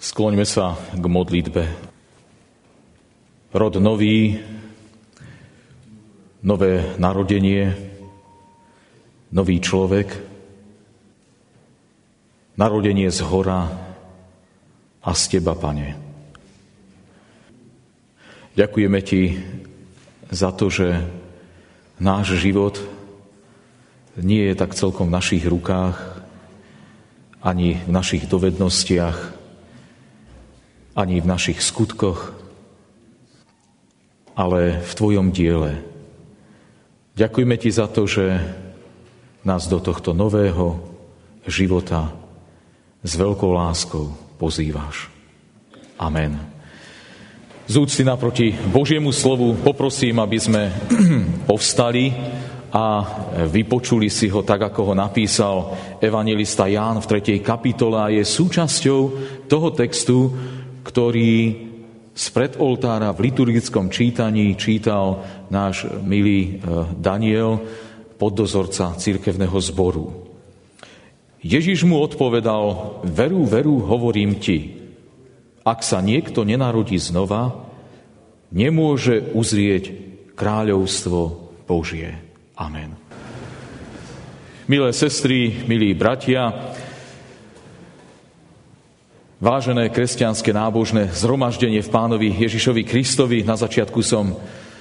Skloňme sa k modlitbe. Rod nový, nové narodenie, nový človek, narodenie z hora a z Teba, Pane. Ďakujeme Ti za to, že náš život nie je tak celkom v našich rukách, ani v našich dovednostiach, ani v našich skutkoch, ale v Tvojom diele. Ďakujeme Ti za to, že nás do tohto nového života s veľkou láskou pozývaš. Amen. Z úcty naproti Božiemu slovu poprosím, aby sme povstali a vypočuli si ho tak, ako ho napísal evanjelista Ján v 3. kapitole a je súčasťou toho textu, ktorý spred oltára v liturgickom čítaní čítal náš milý Daniel, poddozorca cirkevného zboru. Ježiš mu odpovedal: Veru, veru, hovorím ti, ak sa niekto nenarodí znova, nemôže uzrieť kráľovstvo Božie. Amen. Milé sestry, milí bratia, vážené kresťanské nábožné zhromaždenie v Pánovi Ježišovi Kristovi, na začiatku som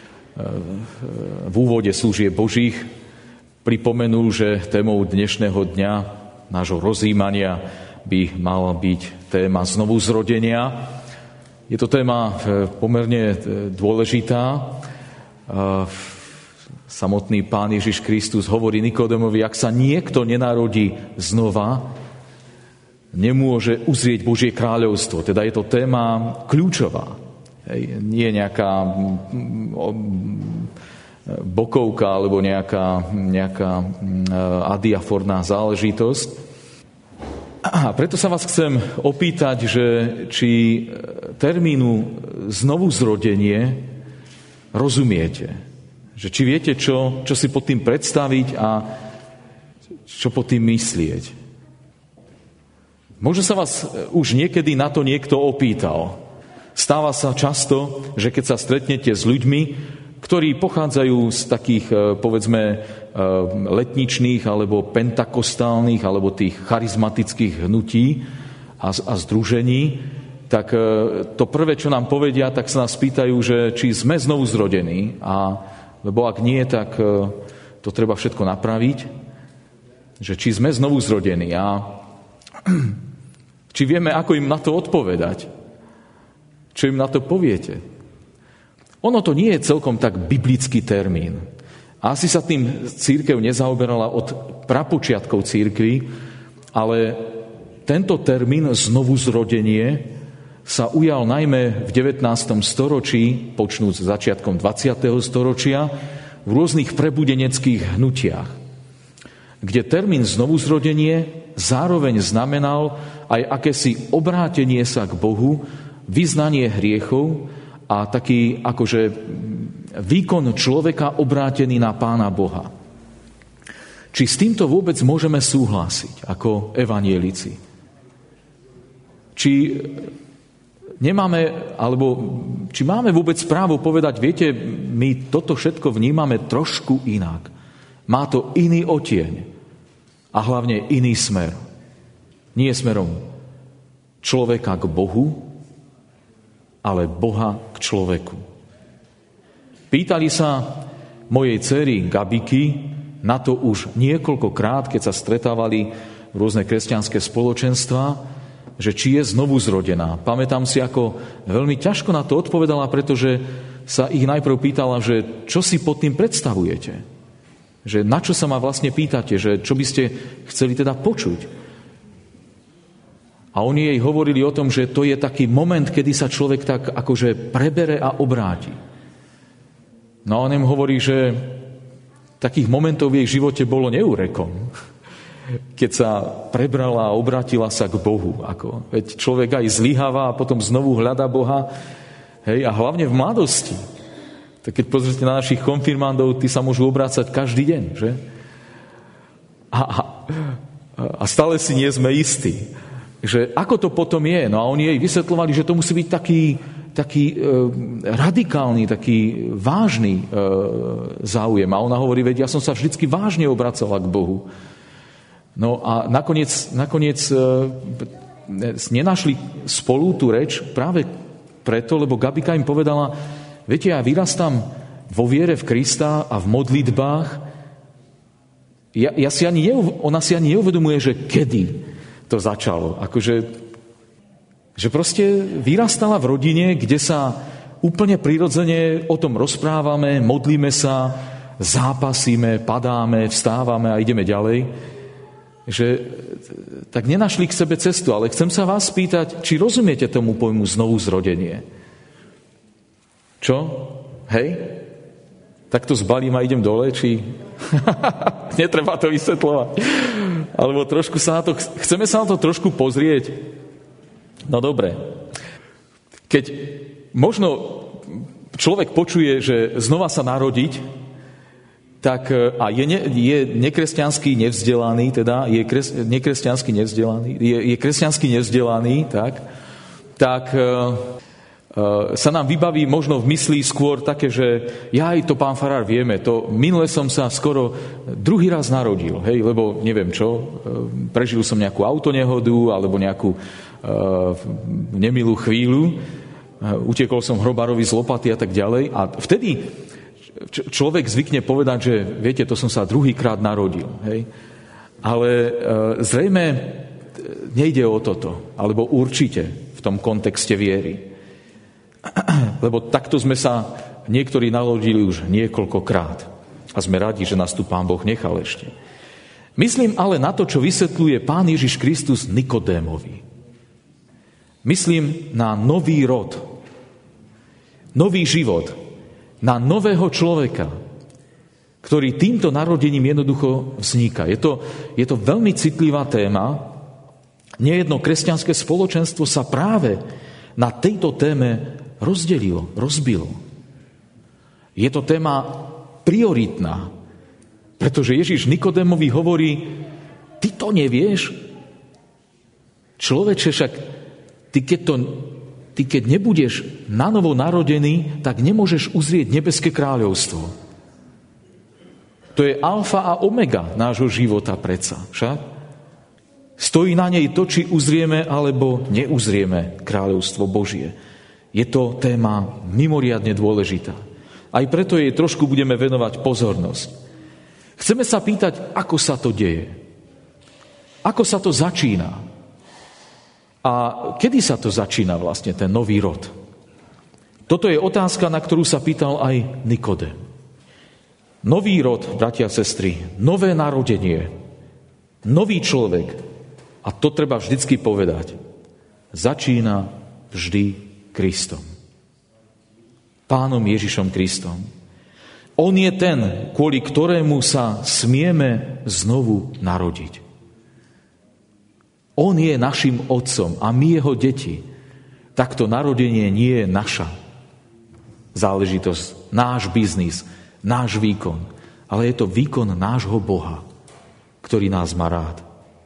v úvode služieb Božích pripomenul, že témou dnešného dňa, nášho rozjímania, by mala byť téma znovuzrodenia. Je to téma pomerne dôležitá. Samotný Pán Ježiš Kristus hovorí Nikodémovi, ak sa niekto nenarodí znova, nemôže uzrieť Božie kráľovstvo. Teda je to téma kľúčová. Nie nejaká bokovka alebo nejaká adiaforná záležitosť. A preto sa vás chcem opýtať, že či termínu znovuzrodenie rozumiete. Že či viete, čo si pod tým predstaviť a čo pod tým myslieť. Možno sa vás už niekedy na to niekto opýtal. Stáva sa často, že keď sa stretnete s ľuďmi, ktorí pochádzajú z takých, povedzme, letničných alebo pentakostálnych alebo tých charizmatických hnutí a združení, tak to prvé, čo nám povedia, tak sa nás pýtajú, že či sme znovu zrodení, lebo ak nie, tak to treba všetko napraviť, že či sme znovu zrodení a či vieme, ako im na to odpovedať? Čo im na to poviete? Ono to nie je celkom tak biblický termín. A asi sa tým cirkev nezaoberala od prapočiatkov cirkvi, ale tento termín znovuzrodenie sa ujal najmä v 19. storočí, počnúc začiatkom 20. storočia, v rôznych prebudeneckých hnutiach, kde termín znovuzrodenie zároveň znamenal aj akési obrátenie sa k Bohu, vyznanie hriechov a taký akože výkon človeka obrátený na Pána Boha. Či s týmto vôbec môžeme súhlasiť ako evanjelici? Či máme vôbec právo povedať, viete, my toto všetko vnímame trošku inak. Má to iný odtieň. A hlavne iný smer. Nie smerom človeka k Bohu, ale Boha k človeku. Pýtali sa mojej dcery Gabiky na to už niekoľkokrát, keď sa stretávali rôzne kresťanské spoločenstvá, že či je znovu zrodená. Pamätám si, ako veľmi ťažko na to odpovedala, pretože sa ich najprv pýtala, že čo si pod tým predstavujete? Že na čo sa ma vlastne pýtate, že čo by ste chceli teda počuť. A oni jej hovorili o tom, že to je taký moment, kedy sa človek tak akože prebere a obráti. No a on im hovorí, že takých momentov v jej živote bolo neúrekom. Keď sa prebrala a obrátila sa k Bohu. Veď človek aj zlyháva a potom znovu hľadá Boha. Hej, a hlavne v mladosti. Tak keď pozrite na našich konfirmandov, tí sa môžu obrácať každý deň, že? A stále si nie sme istí. že ako to potom je. No a oni jej vysvetľovali, že to musí byť taký radikálny, taký vážny záujem. A ona hovorí, veď ja som sa vždycky vážne obracala k Bohu. No a nakoniec nenašli spolu tú reč práve preto, lebo Gabika im povedala, viete, ja vyrastám vo viere v Krista a v modlitbách. Ona si ani neuvedomuje, že kedy to začalo. Akože, že proste vyrastala v rodine, kde sa úplne prirodzene o tom rozprávame, modlíme sa, zápasíme, padáme, vstávame a ideme ďalej. Že tak nenašli k sebe cestu, ale chcem sa vás spýtať, či rozumiete tomu pojmu znovu zrodenie? Čo? Hej? Tak to zbalím a idem dole, či... Netreba to vysvetľovať. Alebo trošku chceme sa na to trošku pozrieť. No dobre. Keď možno človek počuje, že znova sa narodiť, tak a je nekresťanský nevzdelaný, teda je kresťansky nevzdelaný, tak sa nám vybaví možno v mysli skôr také, že to pán farár vieme, to minule som sa skoro druhý raz narodil, hej, lebo neviem čo, prežil som nejakú autonehodu alebo nejakú nemilú chvíľu, utekol som hrobárovi z lopaty a tak ďalej a vtedy človek zvykne povedať, že viete, to som sa druhýkrát narodil, hej, ale zrejme nejde o toto, alebo určite v tom kontexte viery. Lebo takto sme sa niektorí narodili už niekoľkokrát. A sme radi, že nás tu Pán Boh nechal ešte. Myslím ale na to, čo vysvetľuje Pán Ježiš Kristus Nikodémovi. Myslím na nový rod, nový život, na nového človeka, ktorý týmto narodením jednoducho vzniká. Je to veľmi citlivá téma. Nejedno kresťanské spoločenstvo sa práve na tejto téme rozbilo. Je to téma prioritná, pretože Ježiš Nikodémovi hovorí, ty to nevieš? Človeče, však ty keď nebudeš nanovo narodený, tak nemôžeš uzrieť nebeské kráľovstvo. To je alfa a omega nášho života predsa, však? Stojí na nej to, či uzrieme alebo neuzrieme kráľovstvo Božie. Je to téma mimoriadne dôležitá. Aj preto jej trošku budeme venovať pozornosť. Chceme sa pýtať, ako sa to deje. Ako sa to začína. A kedy sa to začína vlastne, ten nový rod? Toto je otázka, na ktorú sa pýtal aj Nikodém. Nový rod, bratia a sestry, nové narodenie, nový človek, a to treba vždycky povedať, začína vždy Kristom. Pánom Ježišom Kristom. On je ten, kvôli ktorému sa smieme znovu narodiť. On je našim otcom a my jeho deti. Takto narodenie nie je naša záležitosť, náš biznis, náš výkon, ale je to výkon nášho Boha, ktorý nás má rád.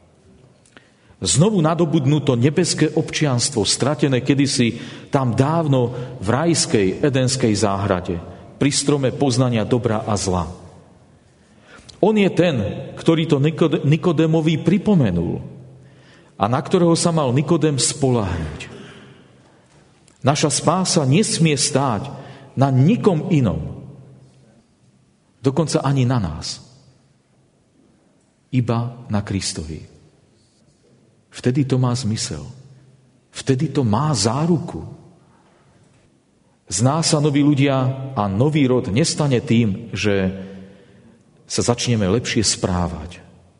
Znovu nadobudnuto nebeské občianstvo, stratené kedysi tam dávno v rajskej edenskej záhrade, pri strome poznania dobra a zla. On je ten, ktorý to Nikodémovi pripomenul a na ktorého sa mal Nikodém spoľahnúť. Naša spása nesmie stáť na nikom inom, dokonca ani na nás, iba na Kristovi. Vtedy to má zmysel. Vtedy to má záruku. Z nás sa noví ľudia a nový rod nestane tým, že sa začneme lepšie správať.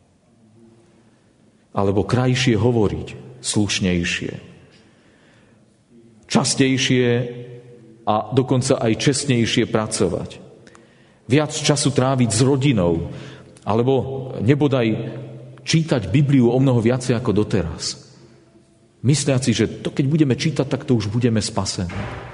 Alebo krajšie hovoriť, slušnejšie. Častejšie a dokonca aj čestnejšie pracovať. Viac času tráviť s rodinou. Alebo nebodaj čítať Bibliu o mnoho viacej ako doteraz. Mysliaci, že to keď budeme čítať, tak to už budeme spasení.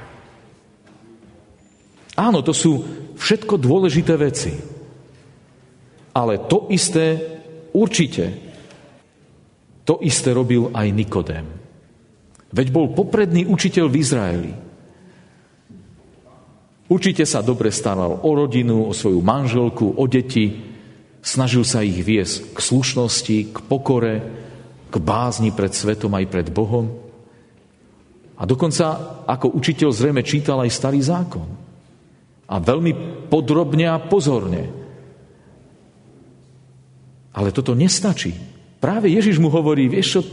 Áno, to sú všetko dôležité veci. Ale to isté určite. To isté robil aj Nikodém. Veď bol popredný učiteľ v Izraeli. Určite sa dobre staral o rodinu, o svoju manželku, o deti. Snažil sa ich viesť k slušnosti, k pokore, k bázni pred svetom aj pred Bohom. A dokonca ako učiteľ zrejme čítal aj Starý zákon. A veľmi podrobne a pozorne. Ale toto nestačí. Práve Ježiš mu hovorí, vieš čo,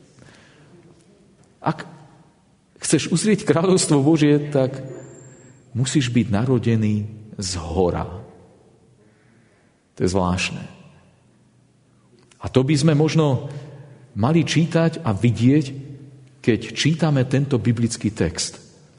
ak chceš uzrieť kráľovstvo Božie, tak musíš byť narodený zhora. To je zvláštne. A to by sme možno mali čítať a vidieť, keď čítame tento biblický text.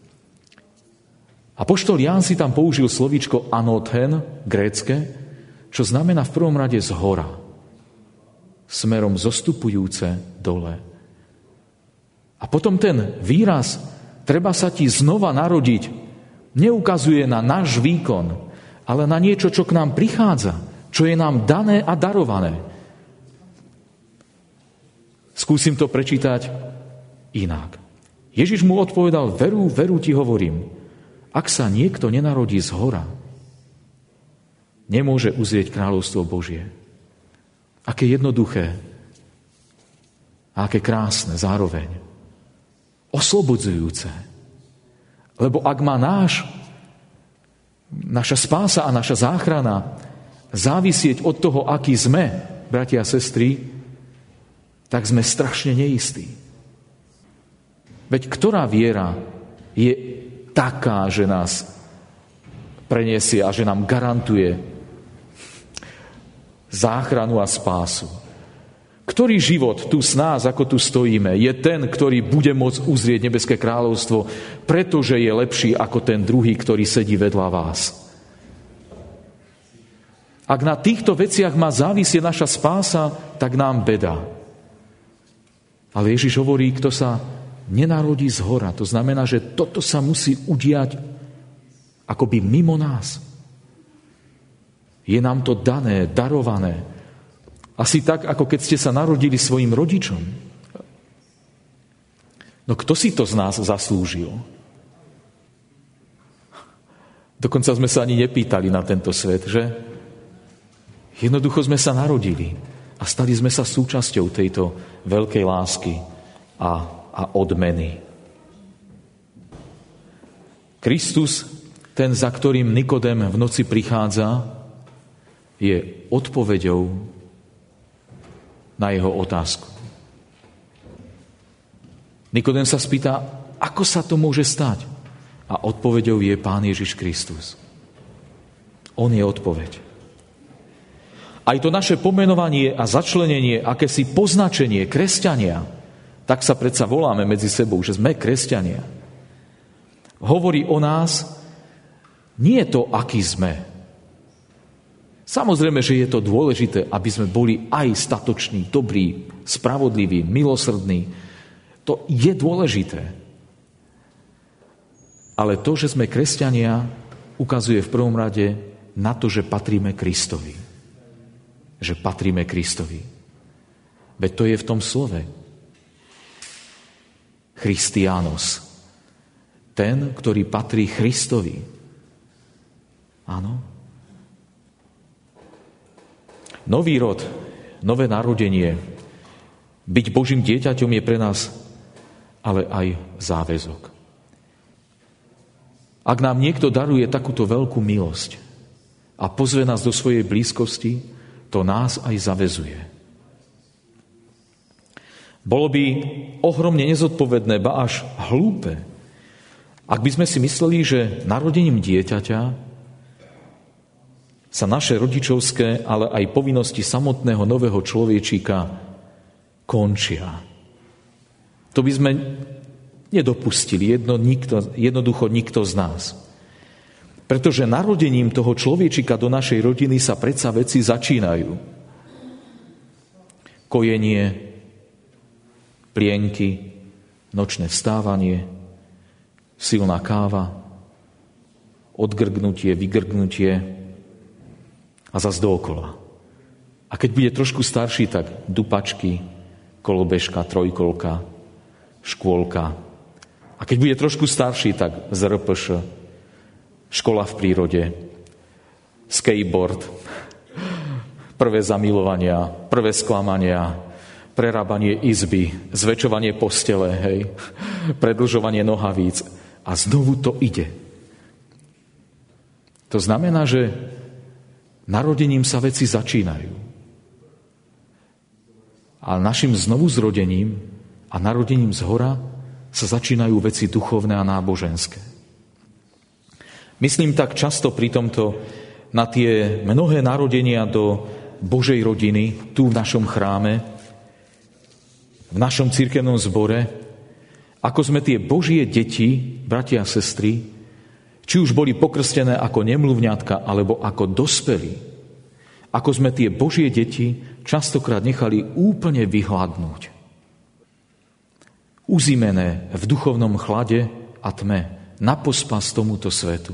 Apoštol Ján si tam použil slovíčko anothen, grécke, čo znamená v prvom rade zhora, smerom zostupujúce dole. A potom ten výraz, treba sa ti znova narodiť, neukazuje na náš výkon, ale na niečo, čo k nám prichádza, čo je nám dané a darované. Skúsim to prečítať inak. Ježiš mu odpovedal, veru, veru ti hovorím, ak sa niekto nenarodí zhora, nemôže uzrieť kráľovstvo Božie. Aké jednoduché a aké krásne zároveň. Oslobodzujúce. Lebo ak má naša spása a naša záchrana závisieť od toho, aký sme, bratia a sestry, tak sme strašne neistí. Veď ktorá viera je taká, že nás preniesie a že nám garantuje záchranu a spásu? Ktorý život tu s nás, ako tu stojíme, je ten, ktorý bude môcť uzrieť nebeské kráľovstvo, pretože je lepší ako ten druhý, ktorý sedí vedľa vás? Ak na týchto veciach má závisieť naša spása, tak nám beda. Ale Ježiš hovorí, kto sa nenarodí zhora. To znamená, že toto sa musí udiať akoby mimo nás. Je nám to dané, darované. Asi tak, ako keď ste sa narodili svojim rodičom. No kto si to z nás zaslúžil? Dokonca sme sa ani nepýtali na tento svet, že? Jednoducho sme sa narodili a stali sme sa súčasťou tejto veľkej lásky a odmeny. Kristus, ten, za ktorým Nikodém v noci prichádza, je odpoveďou na jeho otázku. Nikodém sa spýta, ako sa to môže stať? A odpoveďou je Pán Ježiš Kristus. On je odpoveď. Aj to naše pomenovanie a začlenenie, akési poznačenie kresťania, tak sa predsa voláme medzi sebou, že sme kresťania. Hovorí o nás, nie je to, aký sme. Samozrejme, že je to dôležité, aby sme boli aj statoční, dobrí, spravodliví, milosrdní. To je dôležité. Ale to, že sme kresťania, ukazuje v prvom rade na to, že patríme Kristovi. Že patríme Kristovi. Veď to je v tom slove. Christianos. Ten, ktorý patrí Kristovi. Áno. Nový rod, nové narodenie, byť Božím dieťaťom je pre nás ale aj záväzok. Ak nám niekto daruje takúto veľkú milosť a pozve nás do svojej blízkosti, to nás aj zaväzuje. Bolo by ohromne nezodpovedné, ba až hlúpe, ak by sme si mysleli, že narodením dieťaťa sa naše rodičovské, ale aj povinnosti samotného nového človečíka končia. To by sme nedopustili, jednoducho nikto z nás. Pretože narodením toho človečika do našej rodiny sa predsa veci začínajú. Kojenie, plienky, nočné vstávanie, silná káva, odgrgnutie, vygrgnutie, a zas dookola. A keď bude trošku starší, tak dupačky, kolobežka, trojkolka, škôlka. A keď bude trošku starší, tak ZRPŠ, škola v prírode, skateboard, prvé zamilovania, prvé sklamania, prerábanie izby, zväčšovanie postele, hej, predĺžovanie nohavíc. A znovu to ide. To znamená, že narodením sa veci začínajú. A našim znovuzrodením a narodením zhora sa začínajú veci duchovné a náboženské. Myslím tak často pri tomto na tie mnohé narodenia do Božej rodiny, tu v našom chráme, v našom cirkevnom zbore, ako sme tie Božie deti, bratia a sestry, či už boli pokrstené ako nemluvňatka, alebo ako dospelí, ako sme tie Božie deti častokrát nechali úplne vyhladnúť. Uzimené v duchovnom chlade a tme, na pospas tomuto svetu.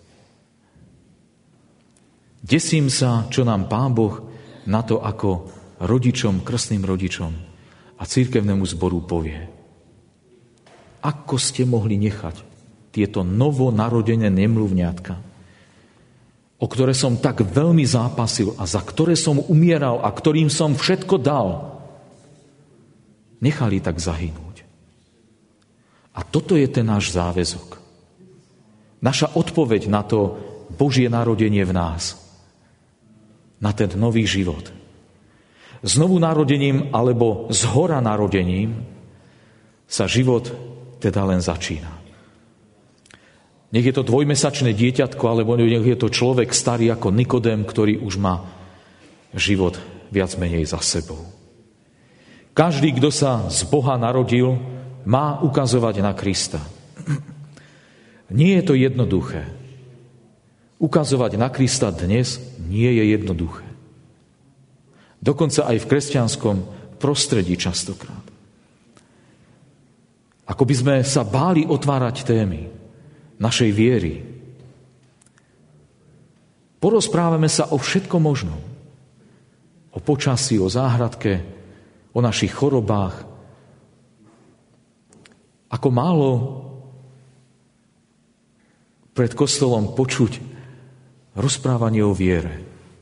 Desím sa, čo nám Pán Boh na to ako rodičom, krstným rodičom a cirkevnému zboru povie. Ako ste mohli nechať tieto novonarodené nemluvňatka, o ktoré som tak veľmi zápasil a za ktoré som umieral a ktorým som všetko dal, nechali tak zahynúť. A toto je ten náš záväzok. Naša odpoveď na to Božie narodenie v nás. Na ten nový život. Znovu narodením alebo zhora narodením sa život teda len začína. Nech je to dvojmesačné dieťatko, alebo nech je to človek starý ako Nikodém, ktorý už má život viac menej za sebou. Každý, kto sa z Boha narodil, má ukazovať na Krista. Nie je to jednoduché. Ukazovať na Krista dnes nie je jednoduché. Dokonca aj v kresťanskom prostredí častokrát. Ako by sme sa báli otvárať témy našej viery. Porozprávame sa o všetkom možnom. O počasí, o záhradke, o našich chorobách. Ako málo pred kostolom počuť rozprávanie o viere.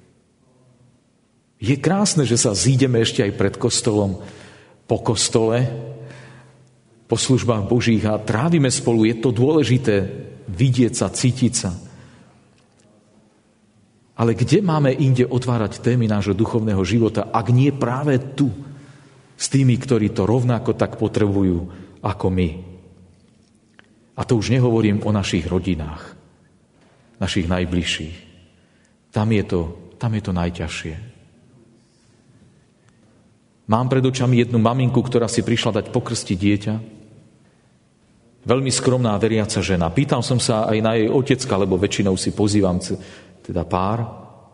Je krásne, že sa zídeme ešte aj pred kostolom, po kostole, po službách Božích a trávime spolu. Je to dôležité vidieť sa, cítiť sa. Ale kde máme inde otvárať témy nášho duchovného života, ak nie práve tu, s tými, ktorí to rovnako tak potrebujú ako my. A to už nehovorím o našich rodinách, našich najbližších. Tam je to najťažšie. Mám pred očami jednu maminku, ktorá si prišla dať pokrstiť dieťa. Veľmi skromná veriaca žena. Pýtal som sa aj na jej otecka, lebo väčšinou si pozývam teda pár.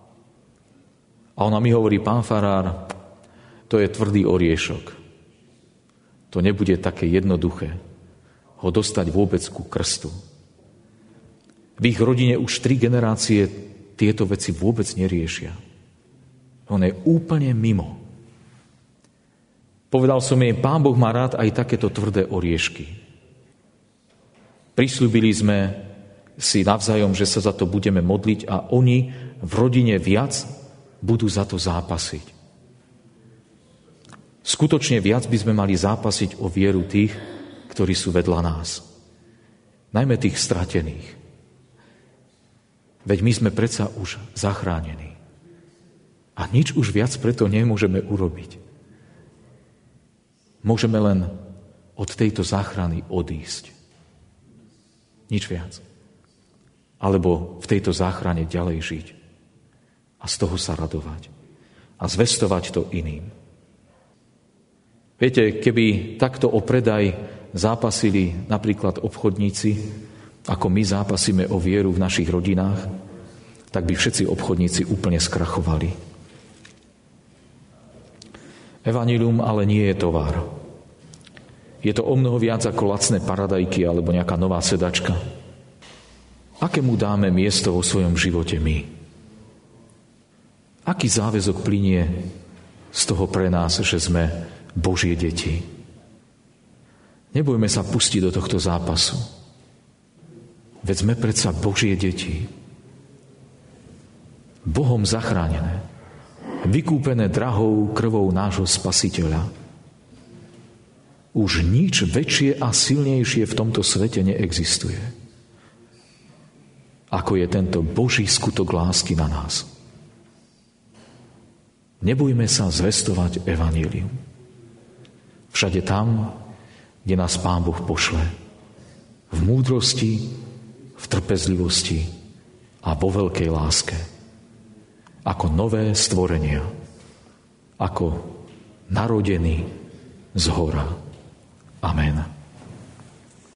A ona mi hovorí, pán farár, to je tvrdý oriešok. To nebude také jednoduché ho dostať vôbec ku krstu. V ich rodine už 3 generácie tieto veci vôbec neriešia. On je úplne mimo. Povedal som jej, Pán Boh má rád aj takéto tvrdé oriešky. Prisľúbili sme si navzájom, že sa za to budeme modliť a oni v rodine viac budú za to zápasiť. Skutočne viac by sme mali zápasiť o vieru tých, ktorí sú vedľa nás. Najmä tých stratených. Veď my sme predsa už zachránení. A nič už viac preto nemôžeme urobiť. Môžeme len od tejto záchrany odísť. Nič viac. Alebo v tejto záchrane ďalej žiť. A z toho sa radovať. A zvestovať to iným. Viete, keby takto o predaj zápasili napríklad obchodníci, ako my zápasíme o vieru v našich rodinách, tak by všetci obchodníci úplne skrachovali. Evanjelium ale nie je tovar. Je to omnoho viac ako lacné paradajky alebo nejaká nová sedačka. Akému dáme miesto vo svojom živote my? Aký záväzok plynie z toho pre nás, že sme Božie deti. Nebojme sa pustiť do tohto zápasu. Veď sme predsa Božie deti. Bohom zachránené, vykúpené drahou krvou nášho Spasiteľa. Už nič väčšie a silnejšie v tomto svete neexistuje, ako je tento Boží skutok lásky na nás. Nebojme sa zvestovať evanjelium. Všade tam, kde nás Pán Boh pošle. V múdrosti, v trpezlivosti a vo veľkej láske. Ako nové stvorenia. Ako narodení z hora. Amen.